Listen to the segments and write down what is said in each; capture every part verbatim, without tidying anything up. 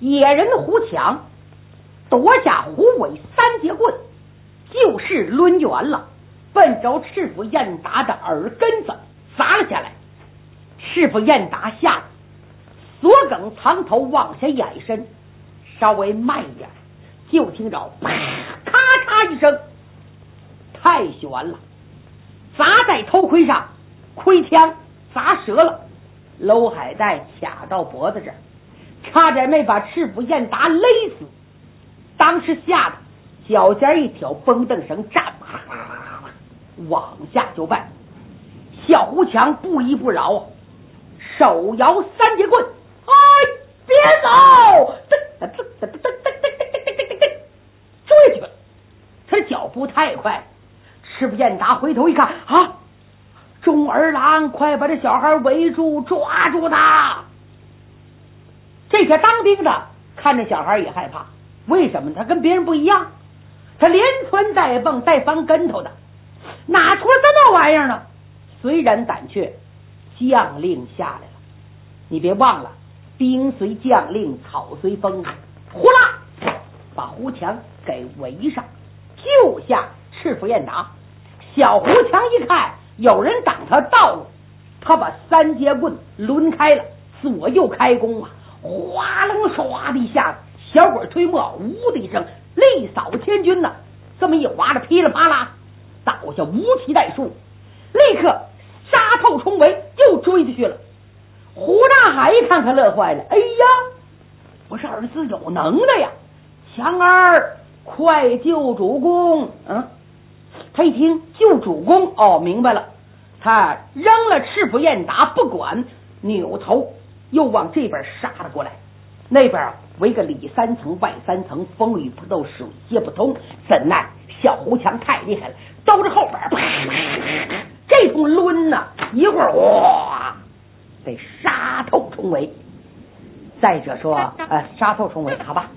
野人胡强夺下虎尾三节棍，就是抡圆了，奔着赤府燕达的耳根子砸了下来。赤府燕达吓得锁梗藏头往下延伸，稍微慢一点，就听着啪咔嚓一声，太悬了，砸在头盔上，盔枪砸折了，娄海带卡到脖子这儿，差点没把赤府燕达勒死。当时吓得脚尖一挑，绷凳绳站，往下就拜。小胡强不依不饶啊，手摇三节棍，哎，别走！噔噔噔噔噔噔噔噔噔噔，追去了。他脚步太快，赤府燕达回头一看啊，钟儿郎，快把这小孩围住，抓住他！这些当兵的看着小孩也害怕，为什么？他跟别人不一样，他连窜带蹦带翻跟头的，哪出这么玩意儿呢？虽然胆怯，将令下来了。你别忘了，兵随将令，草随风。呼啦，把胡强给围上，救下赤府燕达。小胡强一看有人挡他道路，他把三节棍抡开了，左右开弓啊，哗楞唰的一下子，小鬼推磨，呜的一声，力扫千军呢，这么一划着，噼里啪啦倒下无期待数，立刻杀透重围，又追出去了。胡大海一看，他乐坏了，哎呀，我是儿子有能耐呀，强儿快救主公。嗯，他一听救主公，哦，明白了，他扔了赤府燕达不管，扭头又往这边杀了过来。那边围个里三层外三层，风雨不斗，水泄不通，怎奈小胡强太厉害了，兜着后边啪这通抡呐，一会儿哇得杀透重围。再者说呃，杀透重围，好吧，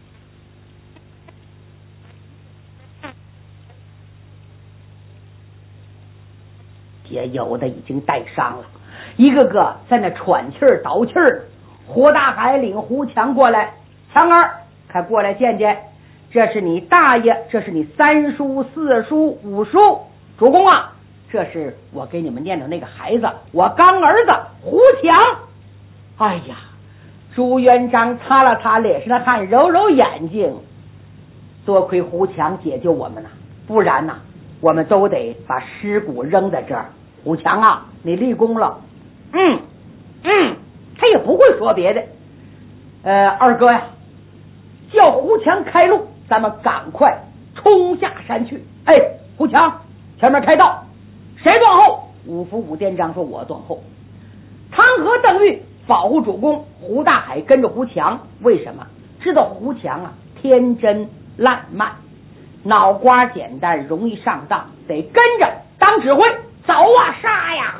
也有的已经带伤了，一个个在那喘气儿倒气儿。胡大海领胡强过来，强儿，快过来见见，这是你大爷，这是你三叔四叔五叔，主公啊，这是我给你们念的那个孩子，我干儿子胡强。哎呀，朱元璋擦了擦脸上的汗，揉揉眼睛，多亏胡强解救我们了，不然呢我们都得把尸骨扔在这儿。胡强啊，你立功了。嗯嗯，他也不会说别的。呃，二哥呀，叫胡强开路，咱们赶快冲下山去。哎，胡强，前面开道，谁断后？五府武殿章说：“我断后。”汤和邓玉保护主公，胡大海跟着胡强。为什么？知道胡强啊，天真烂漫，脑瓜简单，容易上当，得跟着当指挥，走啊，杀呀！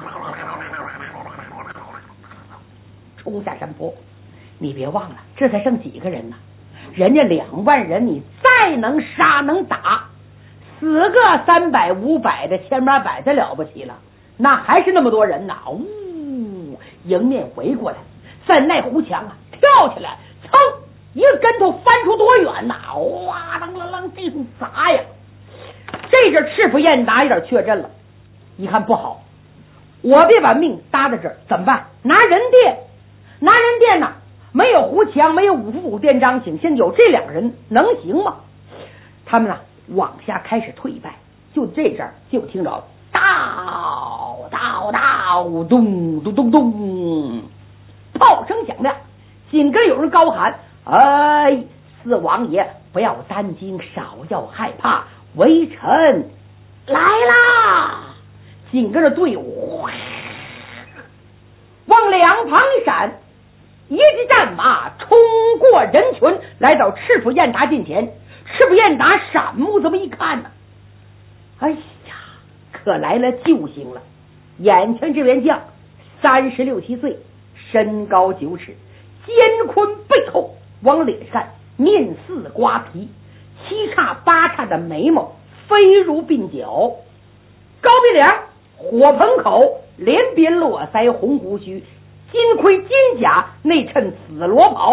冲下山坡，你别忘了，这才剩几个人呢？人家两万人，你再能杀能打，死个三百五百的，千八百的了不起了，那还是那么多人呢。呜，迎面围过来，怎奈胡强啊，跳起来，噌，一个跟头翻出多远呐！哇啷啷啷，这通砸呀！这阵赤府燕达有点确认了，一看不好，我别把命搭在这儿，怎么办？拿人垫，拿人垫呢？没有胡强，没有五府武殿章请，现在有这两个人能行吗？他们呢往下开始退败，就这阵儿就听着到到到咚咚咚咚，炮声响亮，紧跟有人高喊：“哎，四王爷不要担惊，少要害怕，微臣来啦！”紧跟着队伍往两旁一闪，一骑战马冲过人群，来到赤府燕达近前。赤府燕达闪目这么一看呢，哎呀，可来了救星了！眼前这员将三十六七岁，身高九尺，肩宽背厚，往脸上面似瓜皮，七叉八叉的眉毛飞如鬓角，高鼻梁，火盆口，连边络腮，红胡须，金盔金甲，内衬紫罗袍，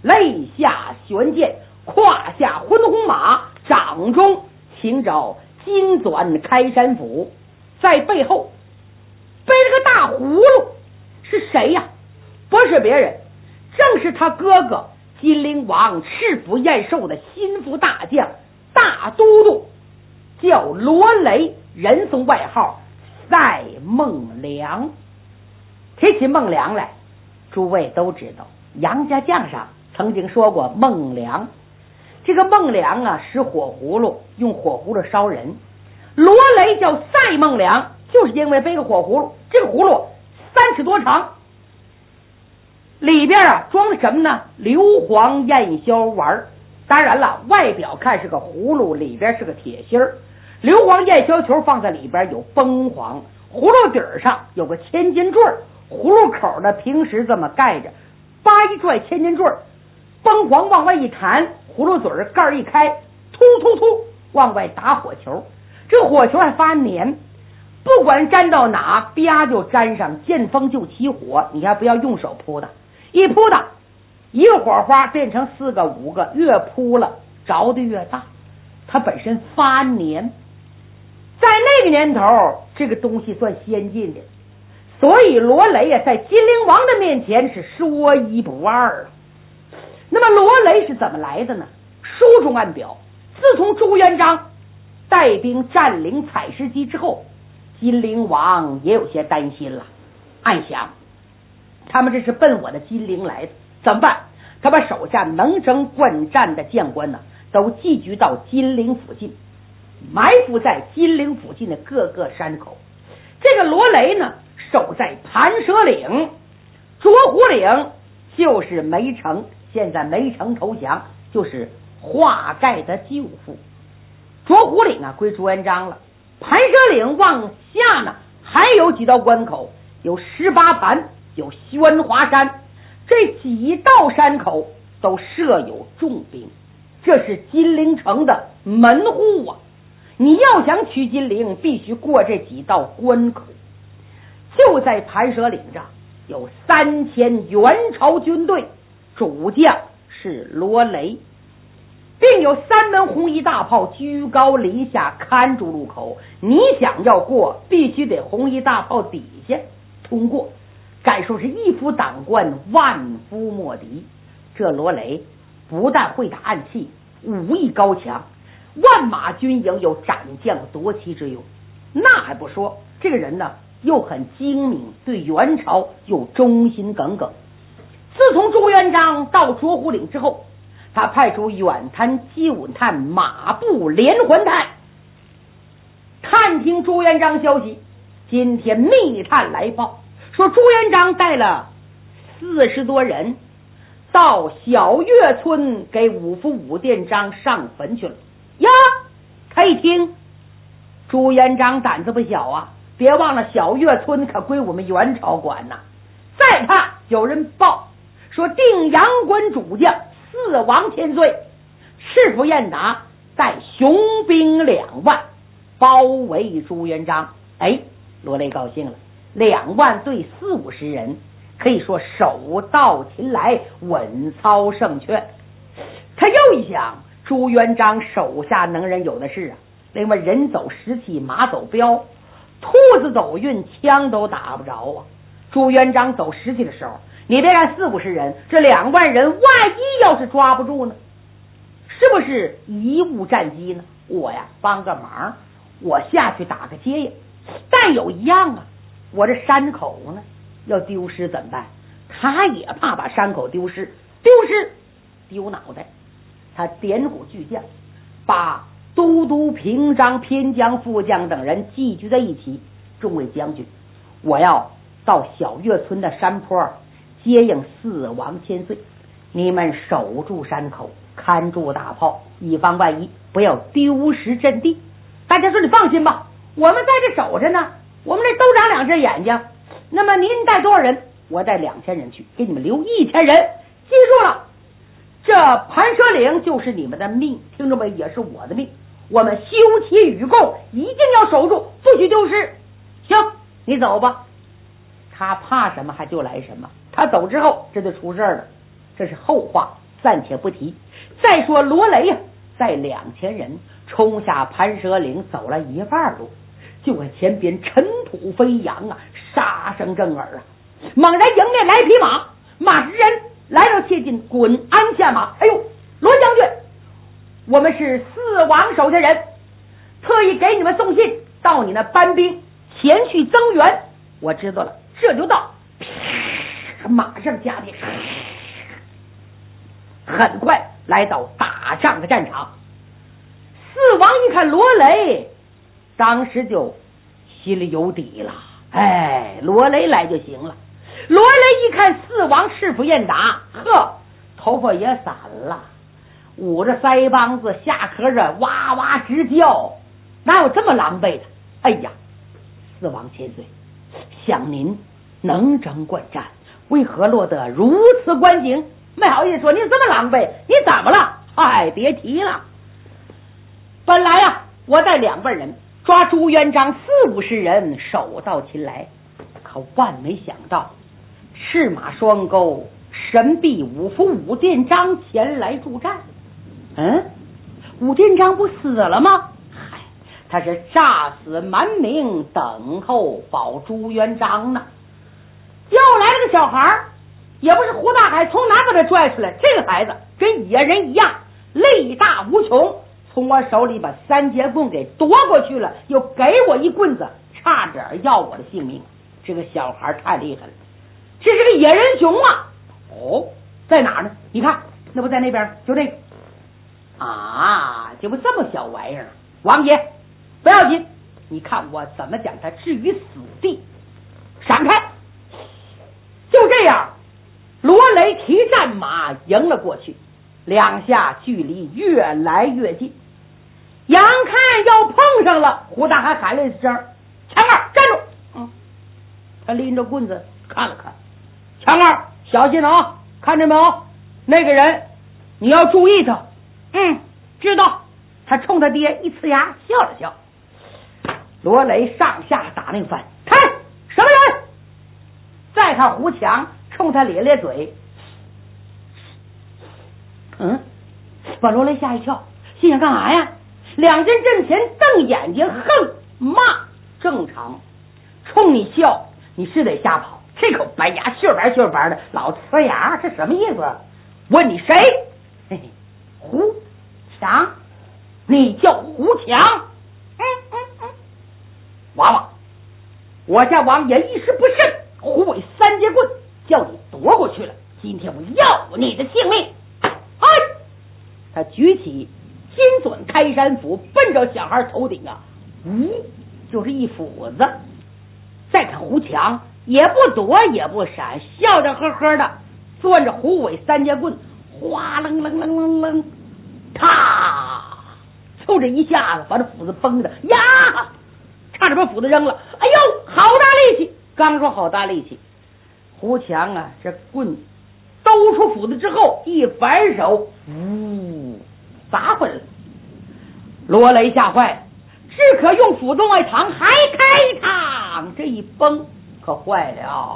肋下悬剑，胯下浑红马，掌中请找金钻开山斧，在背后背了个大葫芦。是谁呀？不是别人，正是他哥哥金陵王赤府燕寿的心腹大将大都督，叫罗雷，人送外号赛孟良。提起孟良来，诸位都知道杨家将上曾经说过孟良。这个孟良啊，使火葫芦，用火葫芦烧人。罗雷叫赛孟良，就是因为背个火葫芦，这个葫芦三尺多长，里边啊装的什么呢？硫磺燕硝丸。当然了，外表看是个葫芦，里边是个铁芯儿。硫磺燕硝球放在里边有崩黄，葫芦底儿上有个千斤坠，葫芦口呢平时这么盖着，扒一拽千斤坠，崩黄往外一弹，葫芦嘴儿盖儿一开，突突突往外打火球，这火球还发黏，不管粘到哪，啪就粘上，见风就起火。你还不要用手扑的，一扑的一个火花变成四个五个，越扑了着的越大，它本身发黏。在那个年头，这个东西算先进的，所以罗雷呀在金陵王的面前是说一不二。那么罗雷是怎么来的呢？书中暗表，自从朱元璋带兵占领采石矶之后，金陵王也有些担心了，暗想他们这是奔我的金陵来的，怎么办？他把手下能征惯战的将官呢都聚集到金陵附近，埋伏在金陵附近的各个山口。这个罗雷呢守在盘蛇岭，卓虎岭就是梅城，现在梅城投降，就是华盖的舅父。卓虎岭啊归朱元璋了，盘蛇岭往下呢还有几道关口，有十八盘，有宣华山，这几道山口都设有重兵，这是金陵城的门户啊！你要想取金陵，必须过这几道关口。就在盘蛇岭上有三千元朝军队，主将是罗雷，并有三门红衣大炮居高临下看住路口，你想要过，必须得红衣大炮底下通过，敢说是一夫当关，万夫莫敌。这罗雷不但会打暗器，武艺高强，万马军营有斩将夺旗之勇。那还不说，这个人呢又很精明，对元朝又忠心耿耿。自从朱元璋到卓虎岭之后，他派出远探近探马步连环探，探听朱元璋消息。今天密探来报说，朱元璋带了四十多人到小月村给五福武殿章上坟去了呀。他一听，朱元璋胆子不小啊，别忘了小月村可归我们元朝管呐。再怕有人报说定阳关主将四王千岁，赤府燕达带雄兵两万包围朱元璋。哎，罗雷高兴了，两万对四五十人，可以说手到擒来，稳操胜券。他又一想，朱元璋手下能人有的是啊，另外人走石器，马走镖，兔子走运，枪都打不着啊。朱元璋走石器的时候，你别看四五十人，这两万人万一要是抓不住呢，是不是贻误战机呢？我呀帮个忙，我下去打个接应。但有一样啊，我这山口呢要丢失怎么办？他也怕把山口丢失，丢失丢脑袋。他点鼓巨将，把都督、平章、偏将、副将等人聚集在一起。众位将军，我要到小月村的山坡接应四王千岁，你们守住山口，看住大炮，以防万一，不要丢失阵地。大家说你放心吧，我们在这守着呢，我们这都长两只眼睛。那么您带多少人？我带两千人去，给你们留一千人。记住了，这盘蛇岭就是你们的命，听着没？也是我的命。我们休戚与共，一定要守住，不许丢失。行，你走吧。他怕什么还就来什么，他走之后这就出事了，这是后话。 暂且不提。再说罗雷呀、啊，在两千人冲下盘蛇岭，走了一半路，就看前边尘土飞扬啊，杀声震耳啊！猛然迎面来匹马，马之人来到切近，滚鞍下马。哎呦，罗将军，我们是四王手下人，特意给你们送信，到你那搬兵前去增援。我知道了，这就到。马上加鞭，很快来到打仗的战场。四王一看罗雷，当时就心里有底了。哎，罗雷来就行了。罗雷一看四王赤腹雁打，呵，头发也散了，捂着腮帮子，下颌着哇哇直叫，哪有这么狼狈的？哎呀，四王千岁，想您能征惯战，为何落得如此光景？没好意思说您这么狼狈，你怎么了？哎，别提了。本来啊，我带两辈人抓朱元璋四五十人，手到擒来，可万没想到赤马双钩，神臂五福武殿章前来助战。嗯，武殿章不死了吗？嗨，他是诈死瞒名，等候保朱元璋呢。又来了个小孩，也不是胡大海从哪把他拽出来，这个孩子跟野人一样，力大无穷，从我手里把三节棍给夺过去了，又给我一棍子，差点要我的性命。这个小孩太厉害了，这是个野人熊啊！哦，在哪儿呢？你看，那不在那边，就那个啊，就不这么小玩意儿。王爷不要紧，你看我怎么将他置于死地。闪开！就这样，罗雷提战马迎了过去，两下距离越来越近，眼看要碰上了。胡大海喊了一声：“强儿，站住！”嗯，他拎着棍子看了看，强儿，小心啊！看见没有？那个人你要注意他。嗯，知道。他冲他爹一呲牙笑了笑。罗雷上下打那番，看什么人？再看胡强，冲他咧咧嘴。嗯，把罗雷吓一跳，心想干啥呀？两人阵前瞪眼睛，哼骂。正常，冲你笑，你是得瞎跑。这口白牙血白血白的，老呲牙，这什么意思？问你谁？嘿嘿，胡强，你叫胡强？嗯嗯嗯，娃娃，我家王爷一时不慎，胡伟三节棍叫你夺过去了，今天我要你的性命！哎，他举起金笋开山斧，奔着小孩头顶啊，呜，就是一斧子。再看胡强，也不躲也不闪，笑着呵呵的攥着胡伟三节棍，哗楞楞楞楞楞，啪，凑着一下子把这斧子崩的呀，差点把斧子扔了。哎呦，好大力气！刚说好大力气，胡强啊，这棍兜出斧子之后，一反手，呜，砸回来了。罗雷吓坏，只可用斧子外淌，还开膛，这一崩可坏了，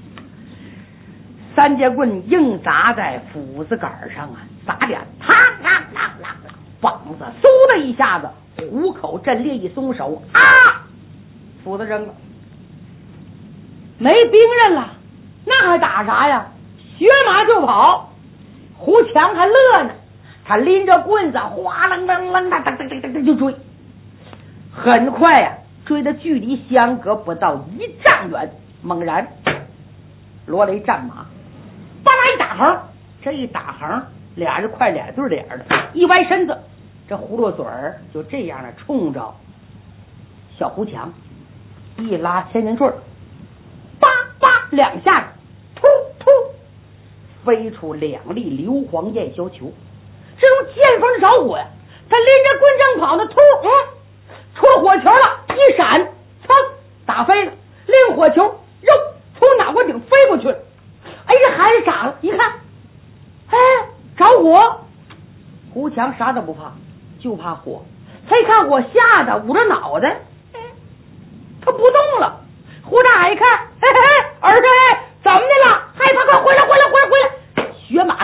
三节棍硬砸在斧子杆上啊，砸点啪啦啦啦啦，膀子嗖的一下子，虎口震裂，一松手啊，斧子扔了，没兵刃了，那还打啥呀？学马就跑。胡强还乐呢，他拎着棍子哗楞楞楞的噔噔噔噔就追，很快呀、啊，追的距离相隔不到一丈远。猛然罗雷战马巴拉一打横，这一打横俩人快脸对脸的，一歪身子，这葫芦嘴儿就这样的冲着小胡强一拉千斤坠，叭叭两下突突飞出两粒硫磺焰硝球，这种见风着火呀！他拎着棍正跑呢，突嗯出了火球了，一闪，噌打飞了，另火球肉从脑瓜顶飞过去了。哎，这孩子傻了，一看，哎，着火！胡强啥都不怕，就怕火。他一看火，吓得捂着脑袋，他不动了。胡大海一看，嘿嘿，儿子，哎，怎么的了？害怕，快回来，回来，回来，回来！血马噌就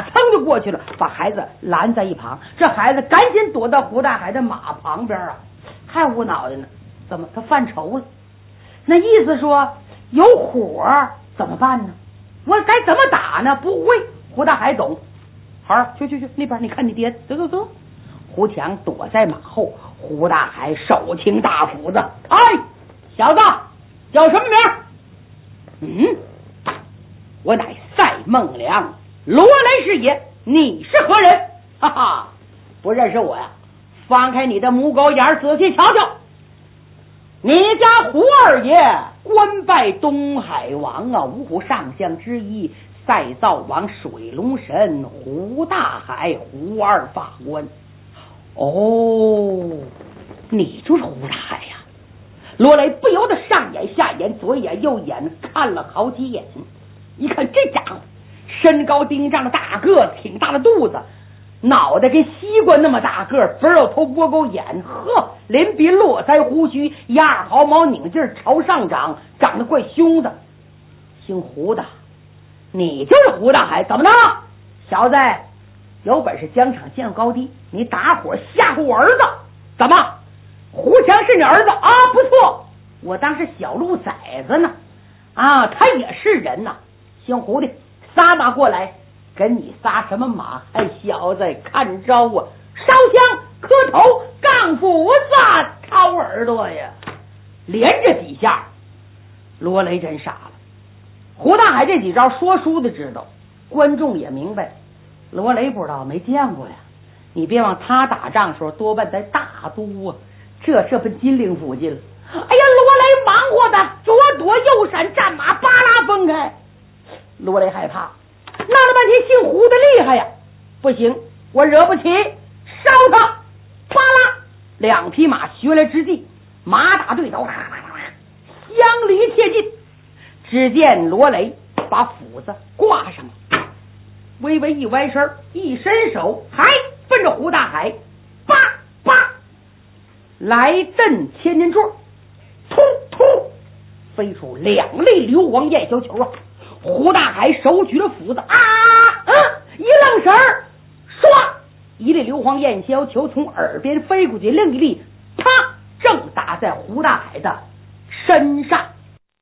过去了，把孩子拦在一旁。这孩子赶紧躲到胡大海的马旁边啊，还无脑袋呢。怎么他犯愁了？那意思说有火怎么办呢？我该怎么打呢？不会。胡大海懂。好，去去去，那边你看你爹，走走走。胡强躲在马后，胡大海手擎大斧子。哎，小子，叫什么名？嗯，我乃赛孟良，罗雷是也。你是何人？哈哈，不认识我呀？翻开你的母狗眼，仔细瞧瞧。你家胡二爷官拜东海王啊，五虎上将之一，赛灶王水龙神胡大海，胡二法官。哦，你就是胡大海呀！罗雷不由得上眼下眼，左眼右眼看了好几眼，一看这家伙身高丁丈的大个子，挺大的肚子，脑袋跟西瓜那么大个，肥肉头窝沟眼，呵，连鼻络腮胡须，牙毫毛拧劲朝上长，长得怪凶的。姓胡的，你就是胡大海，怎么着？小子，有本事疆场见高低，你打火吓唬我儿子，怎么？胡强是你儿子啊？不错，我当是小鹿崽子呢。啊，他也是人呐。姓胡的，撒马过来，跟你撒什么马？哎，小子，看招啊！烧香、磕头、杠斧子、掏耳朵呀，连着几下。罗雷真傻了。胡大海这几招说书的知道，观众也明白，罗雷不知道，没见过呀。你别忘他打仗时候多半在大都啊，这这奔金陵附近了。哎呀，罗雷忙活的左躲右闪，战马巴拉分开。罗雷害怕，闹了半天姓胡的厉害呀，不行，我惹不起，烧他！巴拉，两匹马学来之际，马打对头，相离切近。只见罗雷把斧子挂上了，微微一歪身，一伸手，还奔着胡大海，叭叭来阵千年柱，突突飞出两粒硫磺焰消球啊！胡大海手举了斧子啊，嗯，一愣神儿，唰，一粒硫磺焰消球从耳边飞过去，另一粒啪正打在胡大海的身上。